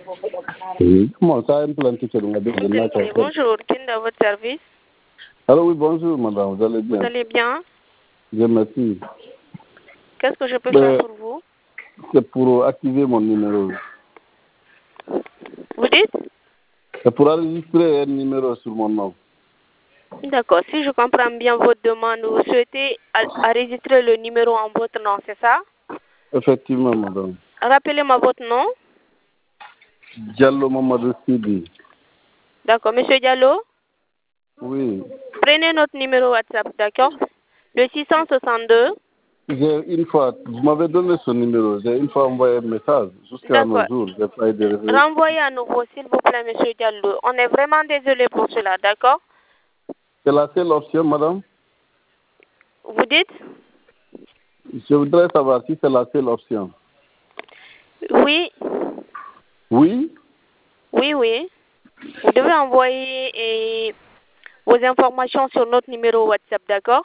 Oui, comment ça, implanté sur le Bonjour, qui est dans votre service? Alors oui, bonjour madame, vous allez bien? Vous allez bien? Bien, merci. Qu'est-ce que je peux faire pour vous? C'est pour activer mon numéro. Vous dites? C'est pour enregistrer un numéro sur mon nom. D'accord, si je comprends bien votre demande, vous souhaitez enregistrer le numéro en votre nom, c'est ça? Effectivement, madame. Rappelez-moi votre nom. Diallo Mamadou Sidi. D'accord, monsieur Diallo? Oui. Prenez notre numéro WhatsApp, d'accord? Le 662. J'ai une fois, vous m'avez donné ce numéro, j'ai une fois envoyé un message, jusqu'à nos jours, j'ai pas eu de réponse. Renvoyez à nouveau, s'il vous plaît, monsieur Diallo. On est vraiment désolé pour cela, d'accord? C'est la seule option, madame? Vous dites? Je voudrais savoir si c'est la seule option. Oui. Oui? Oui, oui. Vous devez envoyer vos informations sur notre numéro WhatsApp, d'accord?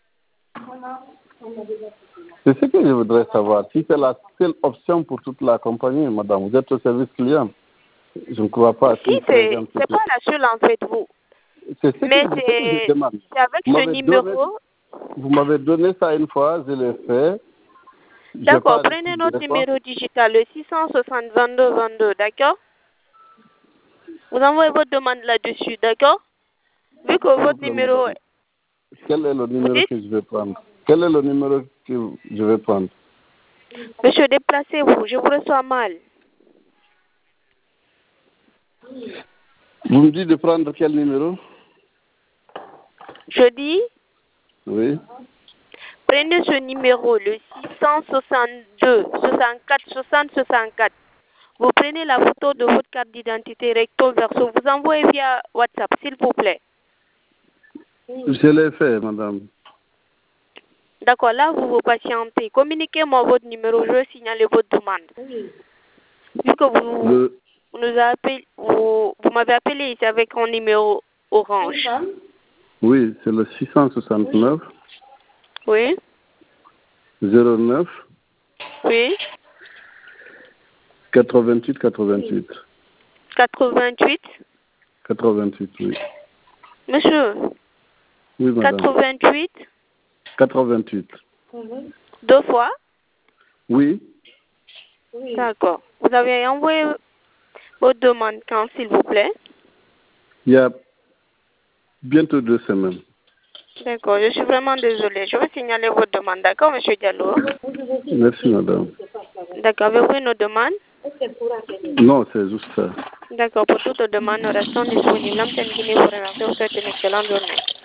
C'est ce que je voudrais savoir. Si c'est la seule option pour toute la compagnie, madame, vous êtes au service client. Je ne crois pas. Si, c'est pas la seule en fait, vous. C'est ce Mais que je demande. c'est avec ce numéro. Vous m'avez donné ça une fois, je l'ai fait. D'accord, prenez notre numéro digital, le 660 22 22, d'accord? Vous envoyez votre demande là-dessus, d'accord? Vu que votre numéro... Quel est le numéro que je vais prendre? Quel est le numéro que je vais prendre? Monsieur, déplacez-vous, je vous reçois mal. Vous me dites de prendre quel numéro? Je dis... Oui. Prenez ce numéro, le 662 64 60 64. Vous prenez la photo de votre carte d'identité recto verso. Vous envoyez via WhatsApp, s'il vous plaît. Je l'ai fait, madame. D'accord, là, vous vous patientez. Communiquez-moi votre numéro, je vais signaler votre demande. Vu que vous m'avez appelé ici avec un numéro orange. Oui, c'est le 669. Oui. 09. Oui. 88 88. 88. 88, oui. Monsieur. Oui, madame. 88. 88. Deux fois? Oui. D'accord. Vous avez envoyé votre demande quand, s'il vous plaît? Il y a bientôt 2 semaines. D'accord, je suis vraiment désolée. Je vais signaler votre demande, d'accord, monsieur Diallo? Merci, madame. D'accord, avez-vous une autre demande? Non, c'est juste ça. D'accord, pour toute demande, nous restons disponibles. L'antenne Guinée vous remercie. Vous souhaite une excellente journée.